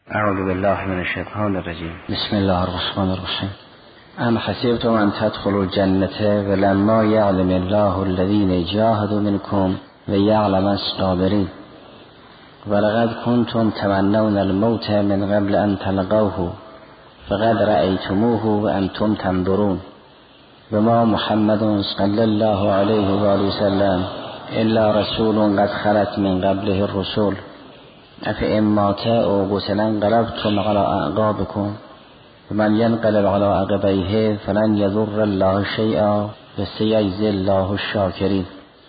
اعوذ بالله من الشیطان الرجیم. بسم الله الرحمن الرحیم. ام حسبتم ان تدخلوا الجنة ولما يعلم الله الذين جاهدوا منكم ويعلم الصابرين ولقد كنتم تمنون الموت من قبل ان تلقوه فقد رأيتموه وانتم تنظرون وما محمد صلى الله عليه وآله وسلم الا رسول قد خلت من قبله الرسل افئن مات او قتل انقلبتم على اعقابكم ومن ينقلب على عقبيه فلن يضر الله شيئا وسيجزي الله الشاکرین.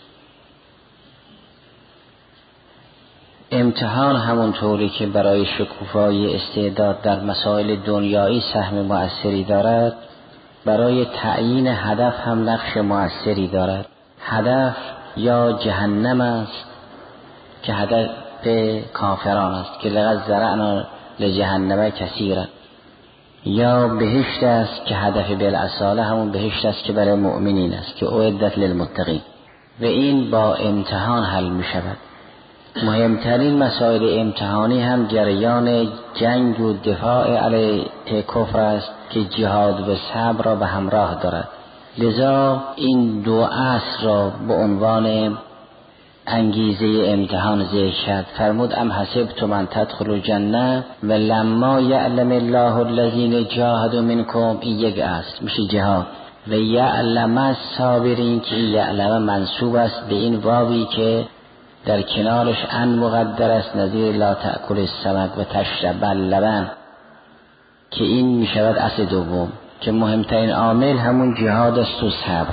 امتحان همونطوری که برای شکوفایی استعداد در مسائل دنیایی سهم مؤثری دارد، برای تعیین هدف هم نقش مؤثری دارد. هدف یا جهنم است که هدف کافران است که لقد ذرعنا لجهنم کثیرا، یا بهشت است که هدف بالاصاله همون بهشت است که برای مؤمنین است که اعدت للمتقین، و این با امتحان حل می شود. مهمترین مسائل امتحانی هم جریان جنگ و دفاع علیه کفر است که جهاد و صبر را به همراه دارد. لذا این دو اصل را به عنوان انگیزه امتحان ذکر کرد. فرمود ام حسبتم ان تدخلوا الجنة ولما یعلم الله الذین جاهدوا منکم، این یک اصل میشه جهاد، و یعلم الصابرین که یعلم منسوب است به این واوی که در کنارش ان مقدر است، نظیر لا تأکل السمک و تشرب اللبن، که این میشود اصل دوم که مهمترین عامل همون جهاد است و صبر.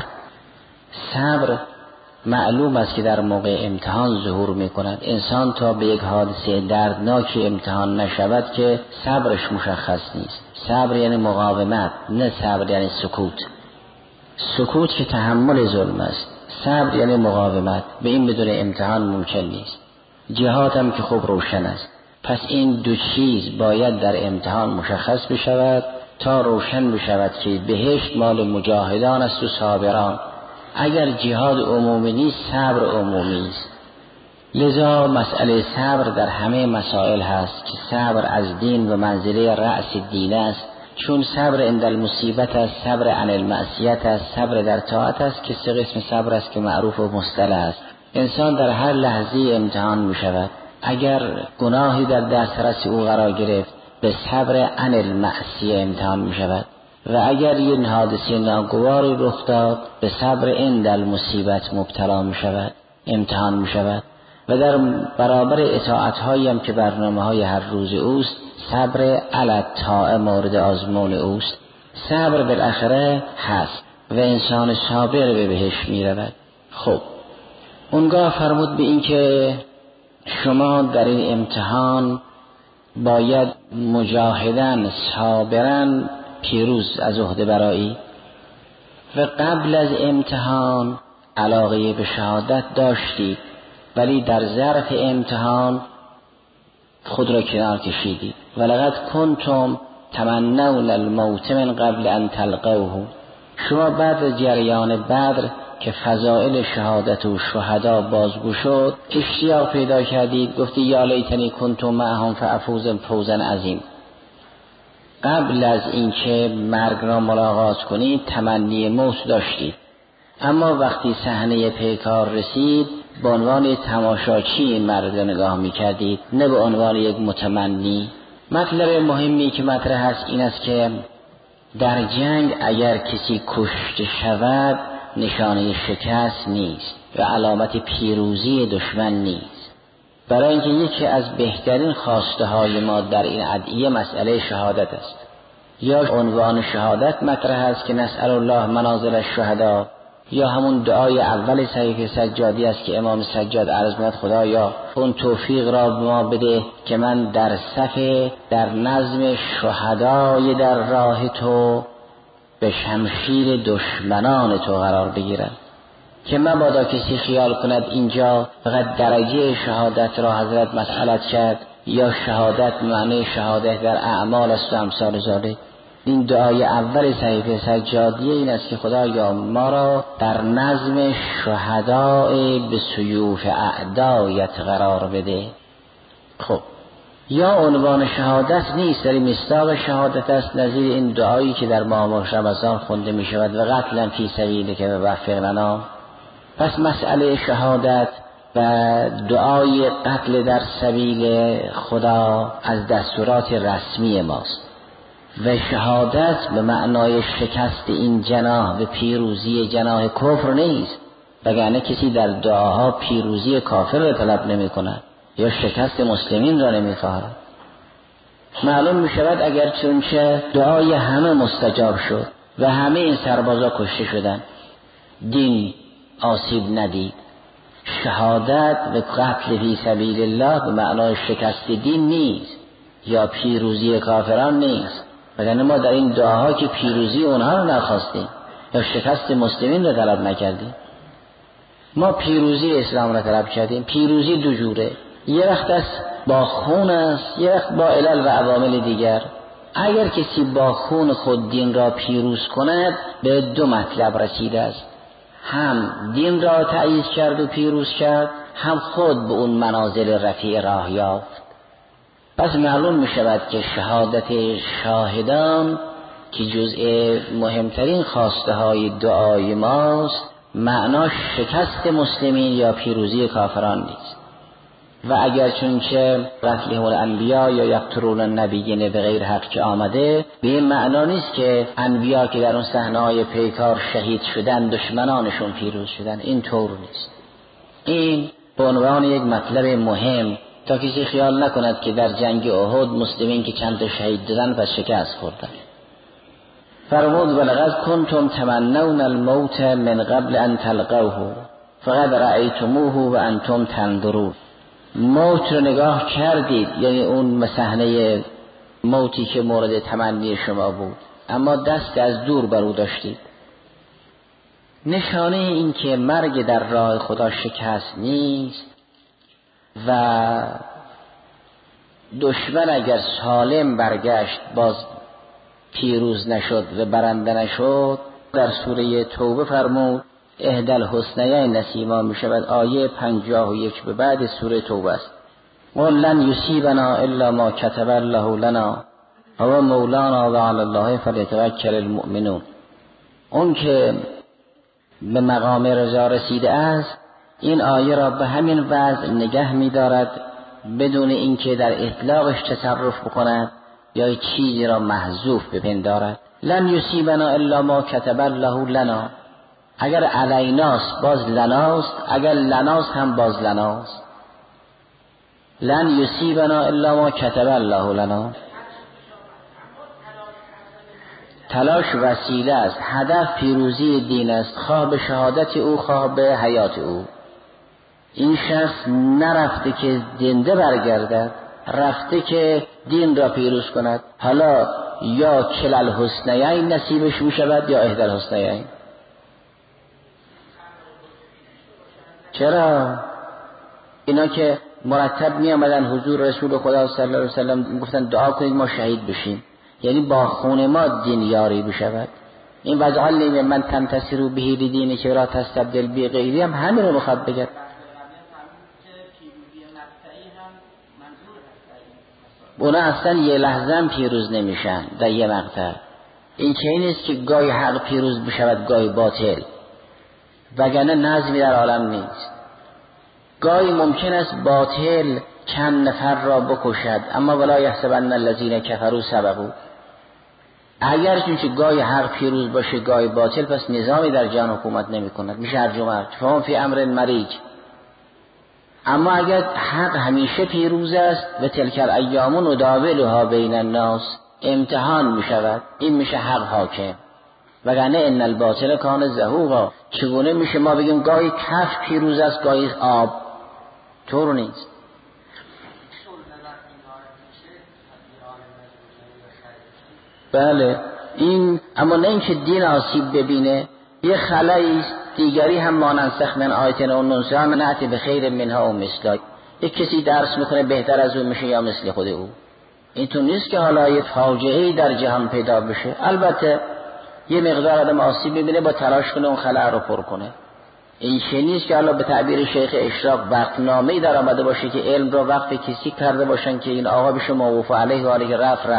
صبر معلوم است که در موقع امتحان ظهور می کند. انسان تا به یک حادثه دردناک امتحان نشود که صبرش مشخص نیست. صبر یعنی مقاومت، نه صبر یعنی سکوت. سکوت که تحمل ظلم است، صبر یعنی مقاومت. به این بدون امتحان ممکن نیست. جهاد هم که خوب روشن است. پس این دو چیز باید در امتحان مشخص بشود تا روشن بشود که بهشت مال مجاهدان است و صابران. اگر جهاد عمومی نیست، صبر عمومی است. لذا مسئله صبر در همه مسائل هست که صبر از دین و منزله رأس دین است، چون صبر عند المصیبت است، صبر عن المعصیت است، صبر در طاعت است که سه قسم صبر است که معروف و مصطلح است. انسان در هر لحظه امتحان می شود. اگر گناهی در دسترس او قرار گرفت، به صبر عن المعصیه امتحان می شود، و اگر یه حادثه ناگواری رخ داد، به صبر عند المصیبت مبتلا می شود، امتحان می شود. و در برابر اطاعت‌هایی هم که برنامه‌های هر روز اوست، صبر علی الطاعه مورد آزمون اوست. صبر بالاخره هست و انسان صابر به بهشت می رود. خب اونگاه فرمود به این که شما در این امتحان باید مجاهدن صابرن پیروز از عهده برایی، و قبل از امتحان علاقه به شهادت داشتید ولی در ظرف امتحان خود را کنار کشیدید. ولقد کنتم تمنون الموت من قبل ان تلقوه. شما بعد از جریان بدر که فضائل شهادت و شهدا بازگو شد، اشتیاق پیدا کردید، گفتی یا لیتنی کنتم معهم فافوز فوزا عظیم. قبل از اینکه مرگ را ملاقات کنید تمنی موت داشتید، اما وقتی صحنه پیکار رسید به عنوان تماشاچی مرگ را نگاه می‌کردید، نه به عنوان یک متمنی. مطلب مهمی که مطرح است این است که در جنگ اگر کسی کشته شود نشانه شکست نیست و علامت پیروزی دشمن نیست. برای اینکه یکی از بهترین خواسته های ما در این ادعیه مسئله شهادت است. یا عنوان شهادت مطرح است که نسأل الله منازل الشهدا، یا همون دعای اول صحیفه سجادی است که امام سجاد عرض می‌کند خدایا اون توفیق را به ما بده که من در صف در نظم شهدای در راه تو به شمشیر دشمنان تو قرار بگیرم. که مبادا کسی خیال کند اینجا فقط درجه شهادت را حضرت مسئلت کرد یا شهادت معنی شهادت در اعمال است و امثال ذالک. این دعای اول صحیفه سجادیه این است که خدایا ما را در نظم شهدای به سیوف اعدایت قرار بده. خب یا عنوان شهادت نیست، در مصداق شهادت است، نظیر این دعایی که در ماه رمضان خونده می شود و قتلا فی سبیلک و وفق لنا. پس مسئله شهادت و دعای قتل در سبیل خدا از دستورات رسمی ماست و شهادت به معنای شکست این جناح به پیروزی جناح کفر نیست، وگرنه کسی در دعاها پیروزی کافر را طلب نمی کند یا شکست مسلمین را نمی خواهد. معلوم می شود اگر چونچه دعای همه مستجاب شد و همه این سربازا کشته شدند، دین آسیب ندید، شهادت و قتل فی سبیل الله به معنای شکست دین نیست یا پیروزی کافران نیست، وگرنه ما در این دعاها که پیروزی اونها رو نخواستیم یا شکست مسلمین رو طلب نکردیم. ما پیروزی اسلام را طلب کردیم. پیروزی دو جوره، یه وقت است با خون است، یه وقت با علل و عوامل دیگر. اگر کسی با خون خود دین را پیروز کند به دو مطلب رسیده است، هم دین را تأیید کرد و پیروز کرد، هم خود به اون منازل رفیع راه یافت. پس معلوم می شود که شهادت شاهدان که جزء مهمترین خواسته های دعای ماست، معناش شکست مسلمین یا پیروزی کافران نیست. و اگر چونچه قتلهم الانبیا یا یقتلون النبیین به غیر حق که آمده، به این معنا نیست که انبیا که در اون صحنه‌های پیکار شهید شدن دشمنانشون پیروز شدن، این طور نیست. این به عنوان یک مطلب مهم تا کسی خیال نکند که در جنگ احد مسلمین که چند تا شهید دادن پس شکست خوردن. فرمود ولقد کنتم تمنون الموت من قبل ان تلقوه فقد رأیتموه و انتم تنظرون. موت رو نگاه کردید، یعنی اون صحنه موتی که مورد تمنی شما بود، اما دست از دور بر او داشتید. نشانه این که مرگ در راه خدا شکست نیست و دشمن اگر سالم برگشت باز پیروز نشد و برنده نشد. در سوره توبه فرمود احدی الحسنیین نصیبا می شود، آیه 51 به بعد سوره توبه است. قل لن یصیبنا الا ما کتب الله لنا هو مولانا و علی الله فلیتوکل المؤمنون. اون که به مقام رضا رسیده است این آیه را به همین وضع نگه می دارد بدون اینکه در اطلاقش تصرف بکند یا چیزی را محذوف بپندارد. لن یصیبنا الا ما کتب الله لنا، اگر علیناست باز لناست، اگر لناست هم باز لناست. لن یصیبنا الا ما کتب الله لنا. تلاش وسیله است، هدف پیروزی دین است، خواه به شهادت او خواه به حیات او. این شخص نرفته که زنده برگردد، رفته که دین را پیروز کند. حالا یا کل الحسنیین نصیبش می شود یا احدی الحسنیین. چرا؟ اینا که مرتب می آمدن حضور رسول خدا صلی الله علیه وسلم گفتن دعا کنید ما شهید بشیم، یعنی با خون ما دین یاری بشود. این وضع نیمه من تنتصروا به دینی که را تستبدل بی غیری هم همین رو میخواد بگه. اونا اصلا یه لحظه هم پیروز نمیشن در یه مقطع. این چه نیست که گاهی حق پیروز بشود گاهی باطل، وگرنه نظمی در عالم نیست. گاهی ممکن است باطل چند نفر را بکشد، اما ولا یحسبن الذین کفروا سبقوا. اگر چونچه گاهی حق پیروز باشه گاهی باطل، پس نظامی در جهان حکومت نمی کند، میشه هرج و مرج، فهم فی امر مریج. اما اگر حق همیشه پیروز است و تلک الایام نداولها بین الناس، امتحان می شود، این میشه حق حاکم، وگرنه ان الباطل کان زهوقا. چگونه میشه ما بگیم گاهی کف پیروز است گاهی آب؟ طور نیست. بله این، اما نه اینکه دین آسیب ببینه. یه خلایی دیگری هم ماننسخ من آیتن و ننسها من نأتی به خیر منها و مثلا. یک کسی درس میکنه بهتر از اون میشه یا مثل خود او. این تو نیست که حالا یه فاجعه‌ای در جهان پیدا بشه. البته یه مقدار آدم آسیب ببینه با تلاش کنه اون خلا رو پر کنه، این چه نیست که حالا به تعبیر شیخ اشراق وقتنامه‌ای در آمده باشه که علم را وقف کسی کرده باشن که این آقا بشه موقوف علیه و علیه رفت.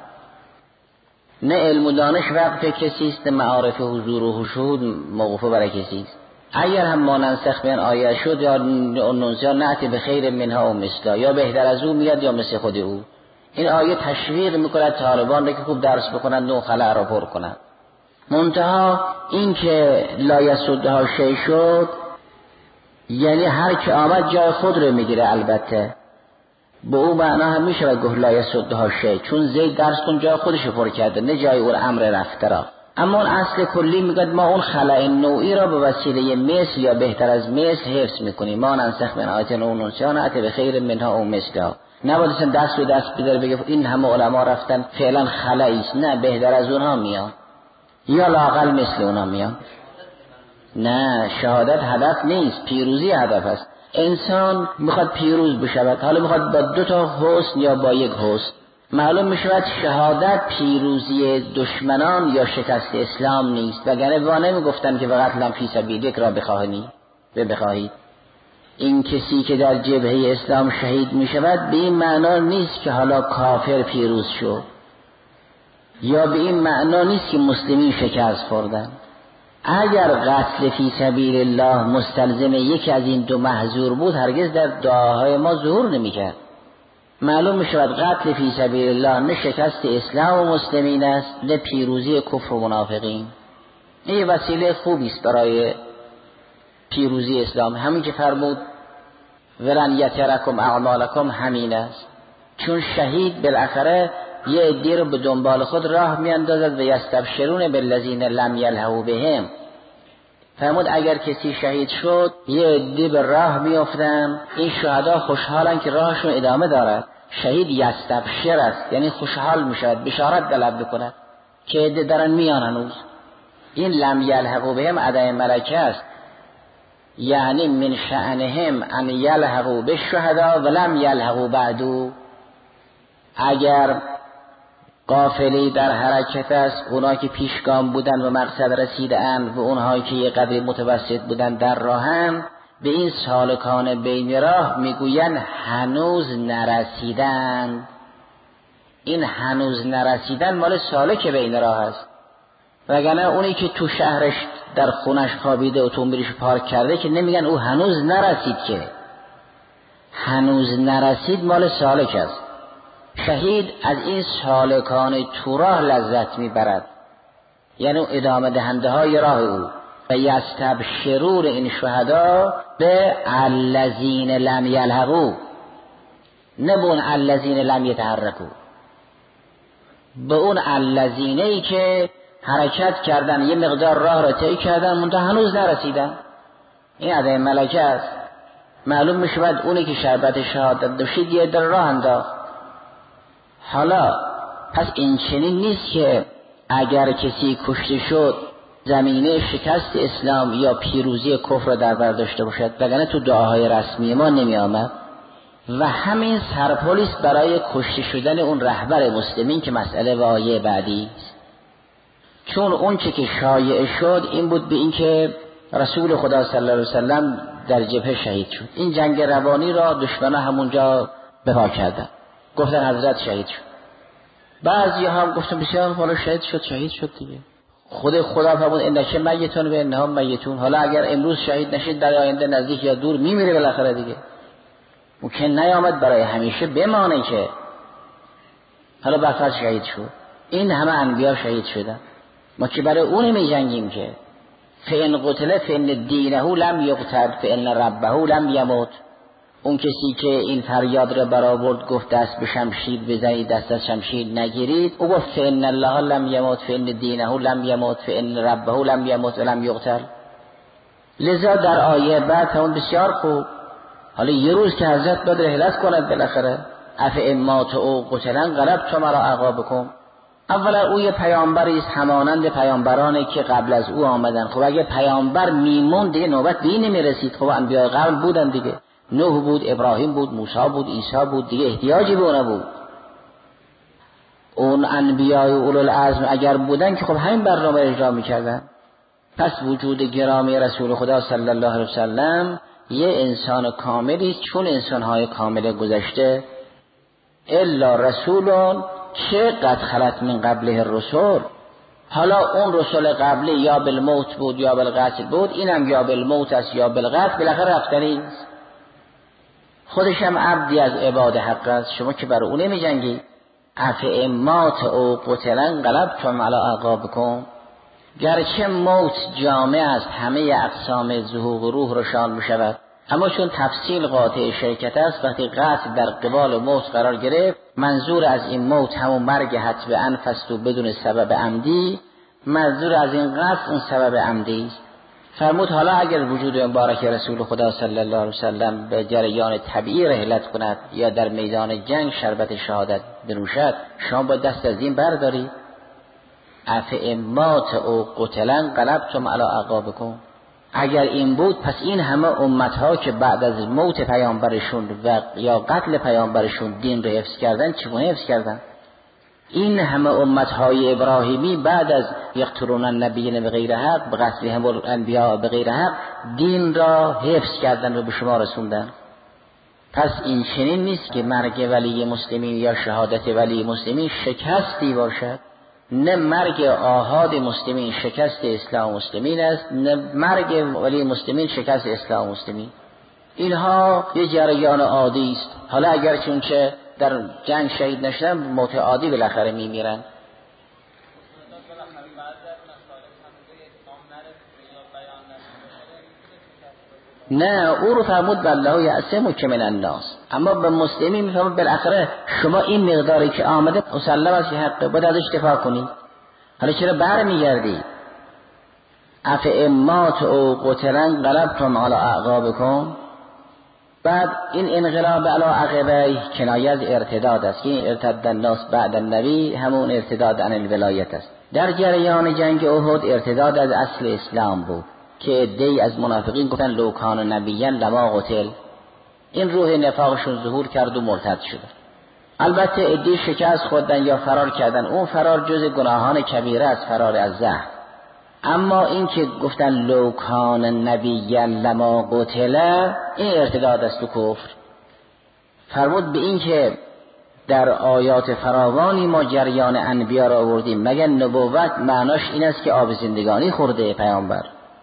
نه علم و دانش وقف کسی است، نه معارف حضور و شهود موقوف برای کسی است. اگر هم ما ننسخ من آیه شد یا ننسیا نأتی به خیر منها و مثلا، یا بهتر از او میاد یا مثل خود او. این آیه تشویق میکند طالبان را که خوب درس بکنند و خلأ را پر کنند. منتها این که لا یسدها شیء شد یعنی هر که آمد جای خود رو میگیره. البته به او معنا هم میشه گفت لا یسدها شیء، چون زید درس کن جای خودش رو پر کرده، نه جای اون امر رفته را. اما اون اصل کلی میگه ما اون خلأ نوعی را به وسیله مثل یا بهتر از مثل حفظ میکنیم. ما ننسخ من آیه او ننسیا نأتی به خیر منها او مثلا. نباید اصلا دست و دست بیداره بگه این همه علما رفتن فعلا خلأی است، نه بهتر از اونها میاد یا لااقل مثل اونها میاد. نه، شهادت هدف نیست، پیروزی هدف است. انسان میخواد پیروز بشود، حالا میخواد با 2 حسن یا با 1 حسن. معلوم میشود شهادت پیروزی دشمنان یا شکست اسلام نیست، وگرنه با نمیگفتن که فقط لم فی سبیلک را بخواهید. این کسی که در جبهه اسلام شهید میشود به این معنا نیست که حالا کافر پیروز شد، یا به این معنا نیست که مسلمین شکست خوردن. اگر قتل فی سبیل الله مستلزم یکی از این 2 محظور بود هرگز در دعاهای ما ظهور نمیکرد. معلوم میشود قتل فی سبیل الله نه شکست اسلام و مسلمین است، نه پیروزی کفر و منافقین. این وسیله خوبی است برای پیروزی اسلام. همین که فرمود ولن یترکم اعمالکم همین است، چون شهید بالاخره یه عده رو به دنبال خود راه میاندازد و یستبشرون بالذین لم یلحقوا بهم. فرمود اگر کسی شهید شد یه عده به راه میافتن، این شهدا خوشحالن که راهشون ادامه دارد. شهید یستبشر است، یعنی خوشحال میشود، بشارت طلب بکند که عده دارن میان هنوز. این لم یلحقوا بهم ادای ملکه است، یعنی من شأنهم ان یلحقوا بالشهدا ولم یلحقوا بعدو. اگر قافله در حرکت است، اونها که پیشگام بودن و مقصد رسیدند و اونهایی که یه قدر متوسط بودن در راهن، به این سالکان بین راه میگوین هنوز نرسیدند. این هنوز نرسیدن مال سالک بین راه است، وگرنه اونی که تو شهرش در خونش خوابیده اتومبیلش پارک کرده که نمیگن او هنوز نرسید، که هنوز نرسید مال سالک است. شهید از این سالکان تو راه لذت میبرد، یعنی ادامه دهنده های راه او. و یستبشرون این شهدا به الذین لم یلحقوا، نه به اون الذین لم یتحرکوا، به اون الذینی که حرکت کردن، یه مقدار راه را طی کردن منتها هنوز نرسیدن. این ادای ملکه است. معلوم میشود اونی که شربت شهادت داشتید یه در راه انداخت. حالا پس این چنین نیست که اگر کسی کشته شد زمینه شکست اسلام یا پیروزی کفر را در بر داشته باشد، وگرنه تو دعاهای رسمی ما نمی آمد. و همین سرپولیس برای کشته شدن اون رهبر مسلمین که مسئله و آیه بعدی است. چون اون چه که شایع شد این بود به این که رسول خدا صلی الله علیه وسلم در جبهه شهید شد. این جنگ روانی را دشمنان همونجا بپا کردن، گفتن حضرت شهید شد. بعضی هم گفتن بسیار حالا شهید شد دیگه. خدا فرمود انک میتون و انهم میتون. حالا اگر امروز شهید نشید در آینده نزدیک یا دور میمیره بالاخره دیگه. ممکن نیامد برای همیشه بمانه که حالا بفرض شهید شد. این همه انبیا شهید شدن، ما که برای اون میجنگیم که فإن قتل فإن دینه لم یقتل فإن ربه لم یموت. اون کسی که این فریاد را برآورد گفت دست به شمشیر بزنید، دست از شمشیر نگیرید، او گفت فإن الله لم یموت فإن دینه لم یموت فإن ربه لم یموت ولم یقتل. لذا در آیه بعد همون بسیار خوب، حالا یه روز که حضرت باید رحلت کند بالاخره، افامات او قتلن غلبتم علی اعقابکم. اولا او یه پیامبری است همانند پیامبرانی که قبل از او آمدن. خب اگه پیامبر میمون دیگه نوبت به این نمیرسید. خب انبیاء قبل بودن دیگه، نوح بود، ابراهیم بود، موسی بود، عیسی بود، دیگه احتیاجی به اون بود. اون انبیاء اولوالعزم اگر بودن که خب همین برنامه اجرا میکردن. پس وجود گرامی رسول خدا صلی الله علیه وسلم یه انسان کاملی، چون انسانهای کامل گذشته الا رسولون که قد خلت من قبله الرسل، حالا اون رسول قبلی یا بالموت بود یا بالقتل بود، اینم یا بالموت است یا بالقتل، بالاخره رفتنی است. خودش هم عبدی از عباد حق است، شما که برای اون نمی‌جنگی. افئمات او قتلا انقلبتم علی اعقابکم، گرچه موت جامع است همه اقسام ظهور و روح روشان می‌شود، اما چون تفصیل قاطع شرکت است، وقتی قتل در قبال موت قرار گرفت، منظور از این موت همون مرگ حتف انفس و بدون سبب عمدی، منظور از این قتل اون سبب عمدی است. فرمود حالا اگر وجود مبارک رسول خدا صلی الله علیه وسلم به جریان طبیعی رحلت کند یا در میدان جنگ شربت شهادت بنوشد، شما با دست از این برداری. افئمات او قتلا انقلبتم علی اعقابکم، اگر این بود پس این همه امتها که بعد از موت پیامبرشون و یا قتل پیامبرشون دین رو حفظ کردن، چگونه حفظ کردن؟ این همه امتهای ابراهیمی بعد از یقتلون النبیین بغیر حق، به قتلهم الانبیاء بغیر حق، دین را حفظ کردن و به شما رسوندن. پس این چنین نیست که مرگ ولی مسلمین یا شهادت ولی مسلمین شکستی باشد. نه مرگ آحاد مسلمین شکست اسلام مسلمین است، نه مرگ ولی مسلمین شکست اسلام مسلمین. اینها یه جریان عادی است. حالا اگر چونچه در جنگ شهید نشدن، موت عادی بالاخره میمیرن. نه، او رو فرمود والله یعصمک من الناس، اما به مسلمین میفرمود بالاخره شما این مقداری که آمده مسلم است که حقه، باید ازش دفاع کنی. حالا چرا برمیگردی؟ افئمات او قتلا انقلبتم علی اعقابکم. بعد این انقلاب علی عقبه کنایه از ارتداد است که ارتد الناس بعد النبی، همون ارتداد عن الولایت است. در جریان جنگ احد ارتداد از اصل اسلام بود که عده‌ای از منافقین گفتن لو کان نبیًا لما قتل، این روح نفاقشون ظهور کرد و مرتد شد. البته عده‌ای شکست خوردن یا فرار کردن، اون فرار جز گناهان کبیره است، فرار از زهر. اما این که گفتن لو کان نبیًا لما قتل، این ارتداد است و کفر. فرمود به این که در آیات فراوانی ما جریان انبیا را آوردیم، مگر نبوت معناش این است که آب زندگانی خورده پیامبر؟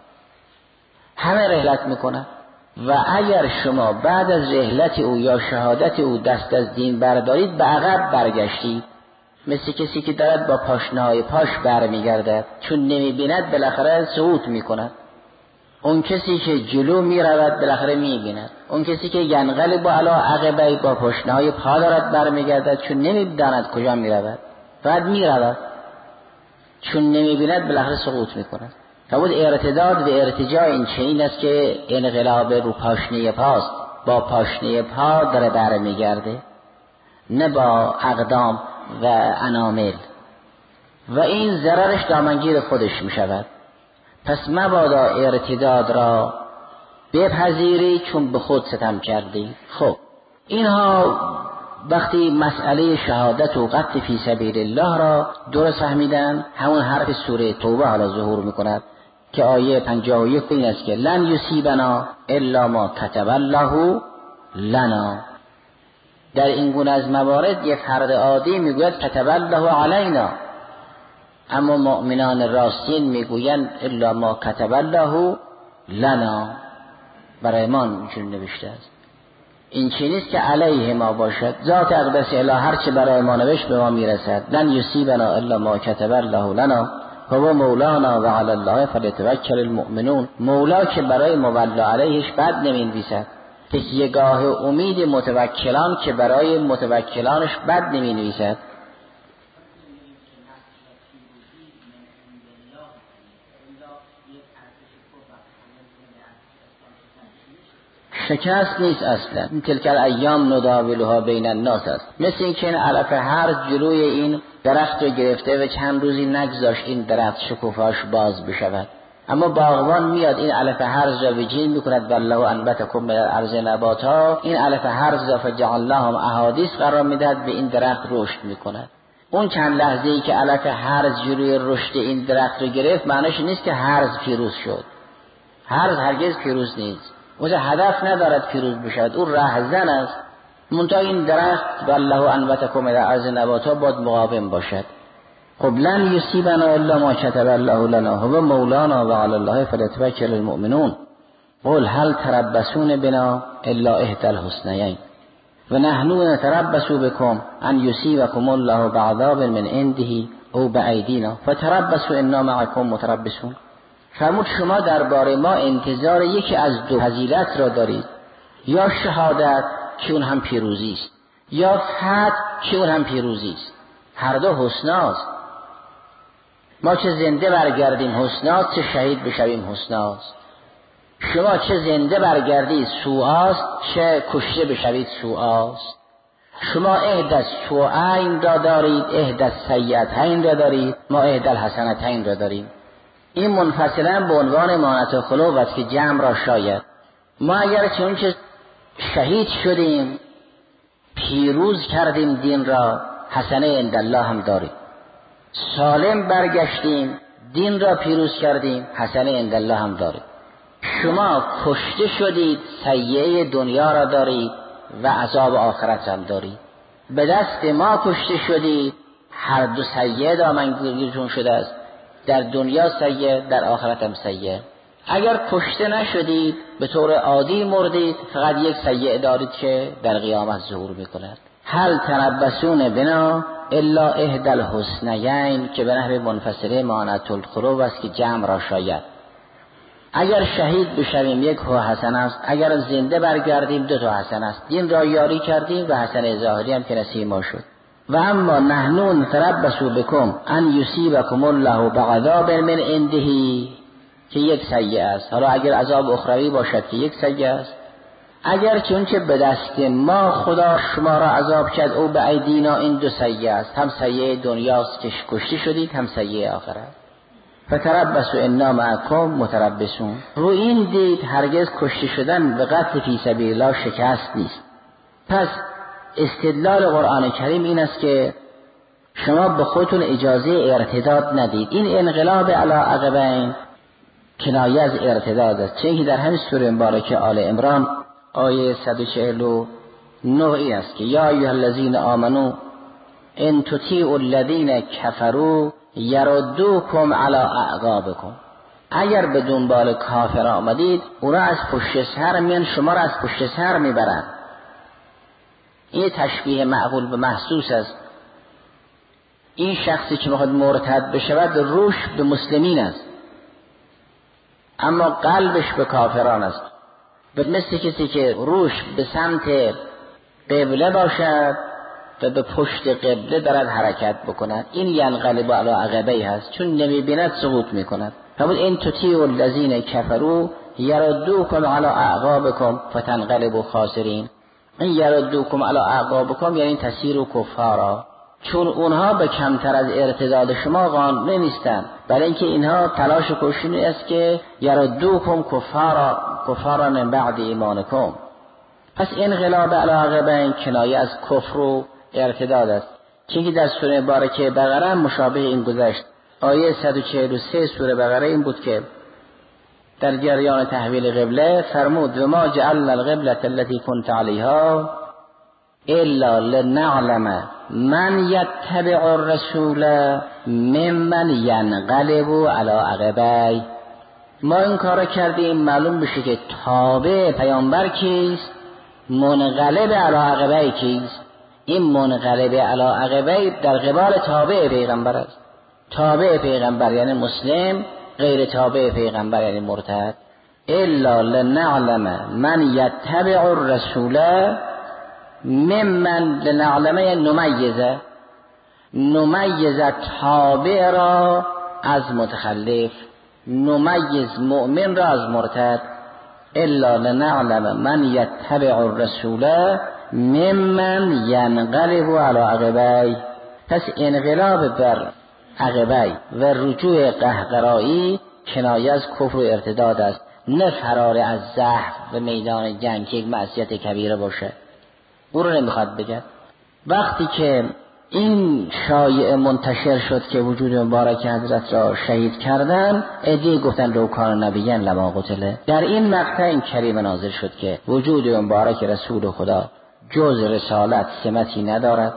همه رحلت میکنن و اگر شما بعد از رحلت او یا شهادت او دست از دین بردارید، به عقب برگشتید، مثل کسی که دارد با پاشنه‌های پاش برمیگردد، چون نمیبیند بالاخره سقوط میکند. اون کسی که جلو میرود بالاخره میبیند، اون کسی که ینقلب علی عقبیه با پاشنه‌های پا دارد برمیگردد، چون نمیداند کجا میرود، بعد میرود، چون نمیبیند بالاخره سقوط میکند. فرمود ارتداد و ارتجاع این چنین است که انقلاب رو پاشنه پاست، با پاشنه پا داره برمیگرده، نه با اقدام و انامل، و این ضررش دامنگیر خودش می شود. پس مبادا ارتداد را بپذیری چون به خود ستم کردی. خب اینها وقتی مسئله شهادت و قتل فی سبیل الله را درست فهمیدن، همون حرف سوره توبه حالا ظهور می کند که آیه 51 این است که لن یصیبنا الا ما کتب الله لنا. در این گونه از موارد یک فرد عادی میگوید کتب الله علینا، اما مؤمنان راستین میگویند الا ما کتب الله لنا، برای ما اینجور نوشته است. این چی نیست که علیه ما باشد، ذات اقدس اله هر چه برای ما نوشت به ما میرسد. لن یصیبنا الا ما کتب الله لنا هو مولانا و علی الله فلیتوکل المؤمنون. مولا که برای مولا علیهش بد نمینویسد، تکیهگاه امید متوکلان که برای متوکلانش بد نمینویسد. شکست نیست اصلا. این تلک الایام نداولها بین الناس است. مثل این که این علف هرز جلوی این درخت رو گرفته و چند روزی نگذاشت این درخت شکوفاش باز بشود، اما باغبان میاد این علف هرز را وجین میکند والله انبتکم من الارض نباتا، این علف هرز را فجعلناهم احادیث قرار میدهد، به این درخت رشد میکند. اون چند لحظه‌ای که علف هرز جلوی رشد این درخت رو گرفت معنیش نیست که هرز پیروز شد. هرز هرگز پیروز نیست. اون هدف ندارد پیروز بشود، اون رهزن است. منتها این درخت والله انبتکم من الارض نباتا باید مقاوم باشد. خب لن یصیبنا الا ما کتب الله لنا هو مولانا و علی الله فلیتوکل المؤمنون. قل هل تربصون بنا الا احدى الحسنیین و نحن نتربص بكم ان یصیبکم الله بعذاب من عنده او بایدینا فتربصوا انا معكم متربصون. فرمود شما درباره ما انتظار یکی از دو فضیلت را دارید، یا شهادت که اون هم پیروزی است، یا فتح که اون هم پیروزی است. هر دو حسناست. ما چه زنده برگردیم حسناست، چه شهید بشویم حسناست. شما چه زنده برگردید سوءاست، چه کشته بشوید سوءاست. شما احدى السوءین را دارید، احدى السیئتین را دارید، ما احدى الحسنتین را داریم. این منفصلا به عنوان مانعة الخلو است که جمع را شاید. ما اگر چون که شهید شدیم پیروز کردیم دین را، حسنه عند الله هم داریم. سالم برگشتیم دین را پیروز کردیم، حسنه عند الله هم داریم. شما کشته شدید سیئه دنیا را دارید و عذاب آخرت هم دارید. به دست ما کشته شدید، هر دو سیئه دامنگیرتون شده است، در دنیا سیئه، در آخرت هم سیئه. اگر کشته نشدید به طور عادی مردید، فقط یک سیئه دارید که در قیامت ظهور میکند. هل تربصون بنا الا احدى الحسنیین که به نحو منفصله مانعة الخلو است که جمع را شاید. اگر شهید بشویم یک حسنه است، اگر زنده برگردیم دو تا حسنه است. دین را یاری کردیم و حسنه ظاهری هم که نصیب ما شد. و اما نحن نتربص بكم ان یصیبکم الله بعذاب من عنده که یک سیئه است. حالا اگر عذاب اخروی باشد که یک سیئه است، اگر چونچه به دست ما خدا شما را عذاب کرد او به ایدینا، این دو سیئه است. هم سیئه دنیاست که کشته شدید، هم سیئه آخرت. فتربصوا انا معكم متربصون. رو این دید هرگز کشته شدن به قتل فی سبیل الله شکست نیست. پس استدلال قرآن کریم این است که شما به خودتون اجازه ارتداد ندید. این انقلاب علی عقبین کنایه از ارتداد است، چون که در همین سوره مبارکه آل عمران آیه 149 است که یا ایها الذین آمنو ان تطیعوا الذین کفروا یردوکم علی اعقابکم. اگر به دنبال کافر آمدید اونا از پشت سر میان شما را از پشت سر میبرن. این تشبیه معقول به محسوس است. این شخصی که میخواد مرتد بشود روش به مسلمین است اما قلبش به کافران است. به مثل کسی که روش به سمت قبله باشد و به پشت قبله دارد حرکت بکند. این ینقلب علی عقبیه هست، چون نمیبیند سقوط میکند. همون این تطیعوا الذین کفروا یردوکم علی اعقابکم فتنقلبوا خاسرین. این یردوکم علی اعقابکم یعنی تسیروا کفارا، چون اونها به کمتر از ارتداد شما قانع نیستند، برای اینکه اینها تلاش و کوششی است که یردوکم کفارا من بعد ایمانکم. پس انقلاب علی عقبین کنایه از کفر و ارتداد است. چون در سوره مبارکه بقره مشابه این گذشت. آیه 143 سوره بقره این بود که در جریان تحویل قبله فرمود و ما جعلنا القبلة التي كنت عليها الا لنعلم من يتبع الرسول ممن ينقلب على عقبيه. ما این کار کردیم معلوم بشه که تابع پیامبر کیست، منقلب علی عقبه کیست. این منقلب علی عقبه در قبال تابع پیغمبر است. تابع پیغمبر یعنی مسلم، غیر تابع پیغمبر یعنی مرتد. الا لنعلم من یتبع الرسول ممن لنعلم یعنی نمیز تابع را از متخلف، نمیز مؤمن را از مرتد. الا لنعلم من یتبع الرسول ممن ینقلب علی عقبیه. پس انقلاب بر عقبیه و رجوع قهقرایی کنایه از کفر و ارتداد است، نه فرار از زحف و میدان جنگ که یک معصیت کبیره باشه. او رو نمیخواد بگه. وقتی که این شایعه منتشر شد که وجود مبارک حضرت را شهید کردن، عده‌ای گفتن لو کان نبیًا لما قتله. در این مقطع این کریمه نازل شد که وجود مبارک رسول خدا جز رسالت سمتی ندارد،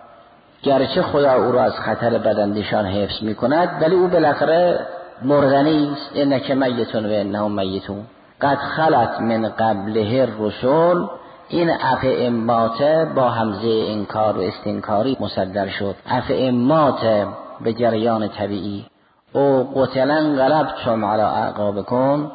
گرچه خدا او را از خطر بداندیشان حفظ می کند، ولی او بالاخره مردنی است. انک میتون و انهم میتون قد خلت من قبله الرسل. این افئمات با همزه انکار و استنکاری مصدر شد. افئمات به جریان طبیعی. او قتلا انقلبتم علی اعقابکم.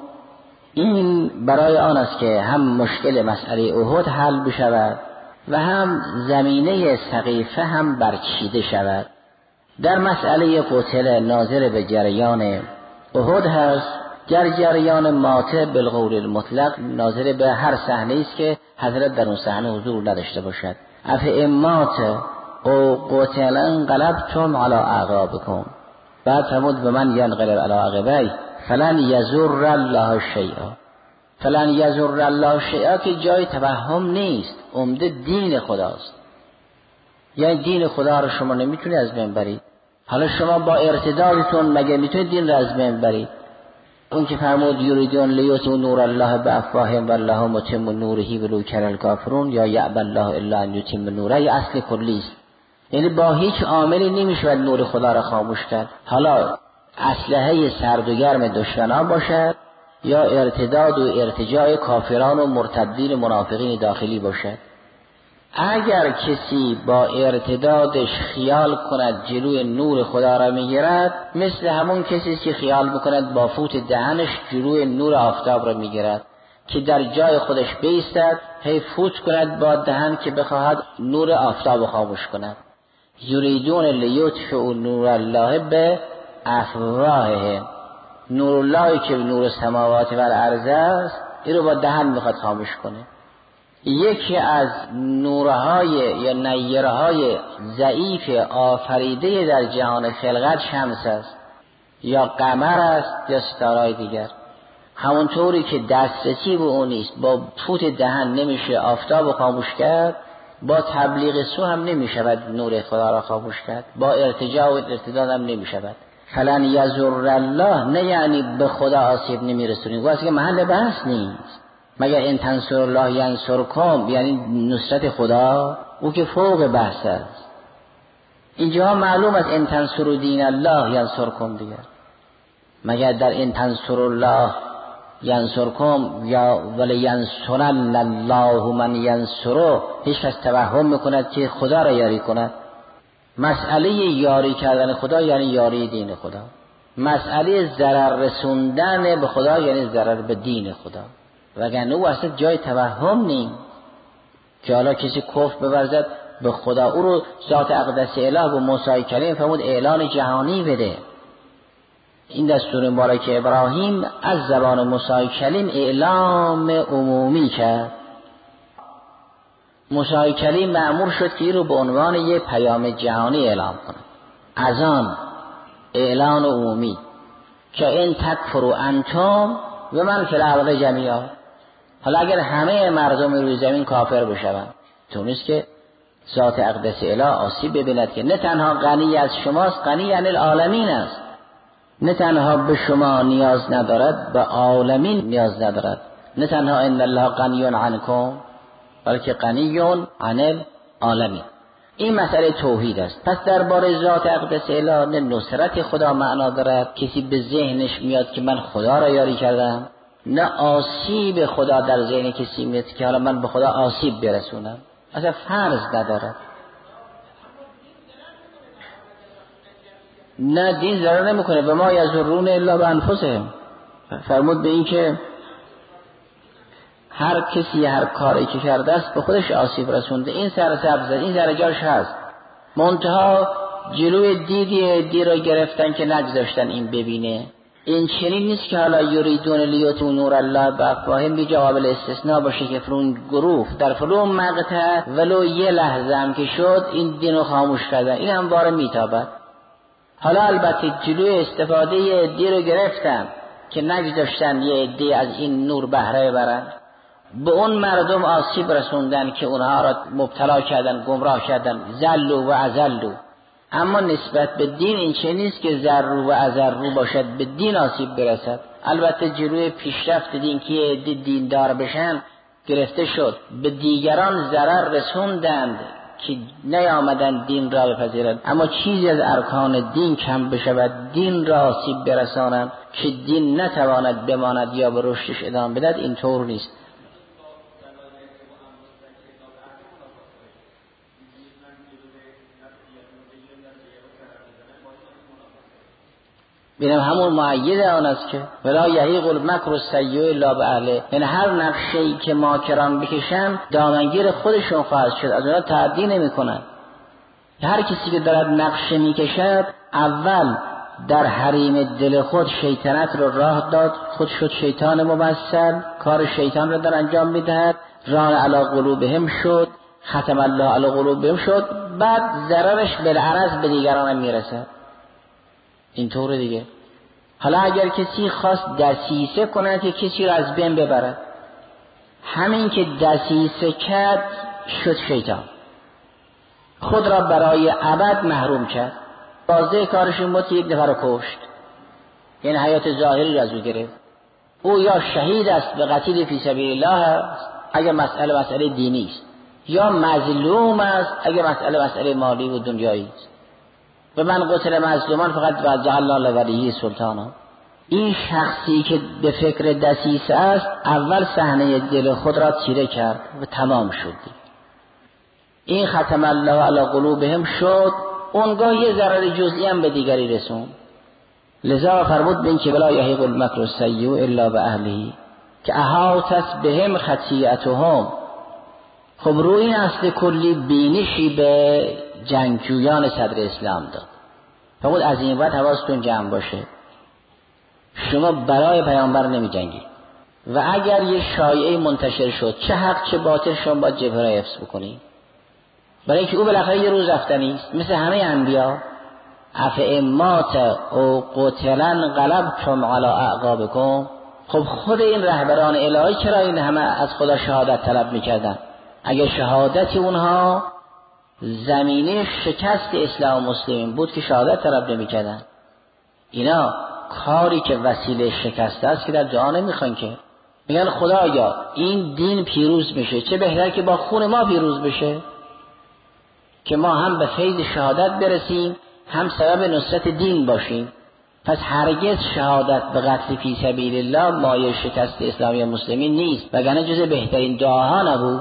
این برای آن است که هم مشکل مسئله احد حل بشود و هم زمینه سقیفه هم برچیده شود. در مسئله قتل ناظر به جریان احد هست، در جریان ماته بالقول المطلق ناظر به هر صحنه است که حضرت در اون صحنه حضور نداشته باشد. افئمات او قتلا انقلبتم علی اعقابکم. بعد فرمود به من ینقلب علی عقبیه فلن یضر الله شیئا. فلن یضر الله شیئا که جای توهم نیست، عمده دین خداست. یعنی دین خدا رو شما نمیتونید از بین برید. حالا شما با ارتدادتون مگه میتونید دین رو از بین برید؟ اون که فرمود یریدون لیطفئوا نور الله بافواههم والله متم نوره ولو کره الکافرون یا یأبی الله الا ان یتم نوره، یا اصل کلی است. یعنی با هیچ عاملی نمیشه نور خدا را خاموش کرد، حالا اسلحه سرد و گرم دشمنان باشد یا ارتداد و ارتجاع کافران و مرتدین منافقین داخلی باشد. اگر کسی با ارتدادش خیال کند جلوی نور خدا را میگیرد، مثل همون کسی که خیال بکند با فوت دهنش جلوی نور آفتاب را میگیرد که در جای خودش بیستد، هی فوت کند با دهن که بخواهد نور آفتاب خاموش کند. یریدون لیطفئوا نور الله بافواههم. نور الله که نور سماوات و الارض است، این رو با دهن میخواد خاموش کنه. یکی از نورهای یا نیرهای ضعیف آفریده در جهان خلقت شمس است یا قمر است یا ستارهای دیگر. همونطوری که دسترسی به اون نیست، با فوت دهن نمیشه آفتاب خاموش کرد، با تبلیغ سو هم نمیشود نور خدا را خاموش کرد، با ارتجاع و ارتداد هم نمیشود. فلن یضر الله نه یعنی به خدا آسیب نمیرسونید، واسه که محل بحث نیست. مگر ان تنصر الله ینصرکم، یعنی نصرت خدا، او که فوق بحث است. اینجا معلوم است ان تنصر دین الله ینصرکم دیگر. مگر در ان تنصر الله ینصرکم یا ولی ینصرن الله من ینصره هیچ کس توهم میکند که خدا را یاری کند. مسئله یاری کردن خدا یعنی یاری دین خدا. مسئله ضرر رسوندن به خدا یعنی ضرر به دین خدا. وگرنه او اصلا جای توهم نیست که حالا کسی کفر بورزد به خدا. او رو ذات اقدس اله و موسی کلیم فرمود اعلان جهانی بده. این دستور مبارک ابراهیم از زبان موسی کلیم اعلام عمومی کرد. موسی کلیم مأمور شد که این رو به عنوان یک پیام جهانی اعلام کنه. از آن اعلان عمومی که این تکفروا انتم و من فی الارض جمیعا. حالا اگر همه مردم روی زمین کافر بشوند، تو نیست که ذات اقدس اله آسیب ببیند که نه تنها غنی از شماست، غنی عن العالمین است. نه تنها به شما نیاز ندارد، به عالمین نیاز ندارد. نه تنها ان الله غنی عنکم بلکه غنی عن العالمین. این مسئله توحید است. پس درباره ذات اقدس اله نه نصرت خدا معنا دارد، کسی به ذهنش میاد که من خدا را یاری کردم، نه آسیب خدا در ذهن کسی میاد که حالا من به خدا آسیب برسونم. اصلا فرض ندارد. نه دین ضرر نمیکنه. به ما یضرون الا بانفسهم. فرمود به این که هر کسی هر کاری که کرده است به خودش آسیب رسونده. این سر سبز، این درجاش هست. منتها جلوی دی را گرفتن که نگذاشتن این ببینه. این چنین نیست که حالا یریدون لیطفئوا نور الله بافواههم بی قابل استثناء باشه که فرون گروه در فلان مقطع ولو یه لحظه هم که شد این دینو خاموش کردن، این هم باره میتابد. حالا البته جلوی استفاده دی رو گرفتن که نگذاشتن یه عده از این نور بهره برن. به اون مردم آسیب رسوندن که اونها را مبتلا کردن، گمراه کردن، ذلوا و اذلوا. اما نسبت به دین این چه نیست که ذروا و اذروا باشد به دین آسیب برسد. البته جلوی پیشرفت دین که دیندار بشن گرفته شد، به دیگران ضرر رسوندند که نیامدن دین را بپذیرند، اما چیزی از ارکان دین کم بشود دین را آسیب برسانند که دین نتواند بماند یا به رشدش ادامه بدهد، اینطور نیست. بینم همون معید آن است که ولا یحیق المکر السیء الا باهله، یعنی هر نقشه‌ای که ماکران بکشن دامنگیر خودشون خواهد شد، از اونها تعدی نمی‌کنن. هر کسی که دارد نقشه میکشد اول در حریم دل خود شیطنت رو راه داد، خود شد شیطان ممثل، کار شیطان رو در انجام میدهد، ران علی قلوبهم شد، ختم الله علی قلوبهم شد، بعد ضررش بالعرض به دیگران میرسه. اینطوره دیگه. حالا اگر کسی خواست دسیسه کنه که کسی را از بین ببرد، همین که دسیسه کرد شد شیطان، خود را برای ابد محروم کرد. بازده کارش این بود که یک نفر رو کشت، یعنی حیات ظاهری را از او گرفت. او یا شهید است به قتیل فی سبیل الله است اگر مسئله دینی است، یا مظلوم است اگر مسئله مالی و دنیایی است. و من قتل مظلومان فقط و جعلنا لولیه سلطانا. این شخصی که به فکر دسیسه است اول صحنه دل خود را تیره کرد و تمام شد. این ختم الله علی قلوبهم شد، اونگاه یه ضرر جزئی هم به دیگری رسون. لذا فرمود بین که ولا یحیق المکر السیء الا باهله که احاطت بهم خطیئتهم. خب روی این اصل کلی بینشی به جنگجویان صدر اسلام داد. فرمود از این بعد حواستون جمع باشه، شما برای پیامبر نمی جنگید و اگر یه شایعه منتشر شد چه حق چه باطل شما باید جبهه را حفظ بکنید، برای اینکه او بالاخره یه روز رفتنی است مثل همه انبیا. افئمات او قتلن غلبتم علی اعقابکم. خب خود این رهبران الهی چرا این همه از خدا شهادت طلب میکردن؟ اگر شهادت اونها زمینه شکست اسلام و مسلمین بود که شهادت طلب نمیکردن. اینا کاری که وسیله شکست است که در دعا نمیخوان، که میگن خدایا این دین پیروز میشه، چه بهتر که با خون ما پیروز بشه که ما هم به فیض شهادت برسیم هم سبب نصرت دین باشیم. پس هرگز شهادت به قتل فی سبیل الله مایه شکست اسلامی و مسلمین نیست، وگرنه جز بهترین دعاها نبود.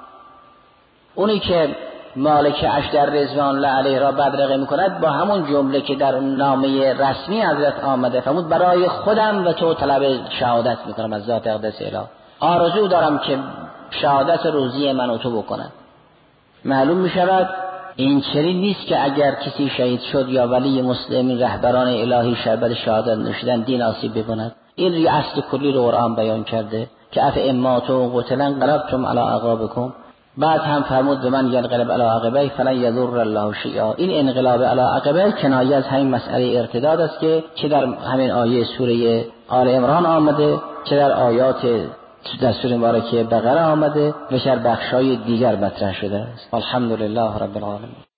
اونی که مالک اشتر رضوان الله علیه را بدرقه میکند با همون جمله که در نامه رسمی حضرت آمده، فرمود برای خودم و تو طلب شهادت میکنم از ذات اقدس اله، آرزو دارم که شهادت روزی من و تو بکنم. معلوم میشود این چنین نیست که اگر کسی شهید شد یا ولی مسلمین رهبران الهی شربت شهادت نوشیدن دین آسیب ببیند. این اصل کلی رو قرآن بیان کرده که افئماتوا قتلن غلبتم علی اعقابکم. بعد هم فرمود به من ینقلب علی عقبیه فلن یضر الله شیئا. این انقلاب علی عقبیه کنایه از همین مسئله ارتداد است که چه در همین آیه سوره آل عمران آمده، چه در آیات در سوره مبارکه بقره آمده و در بخشای دیگر مطرح شده است. الحمدلله رب العالمین.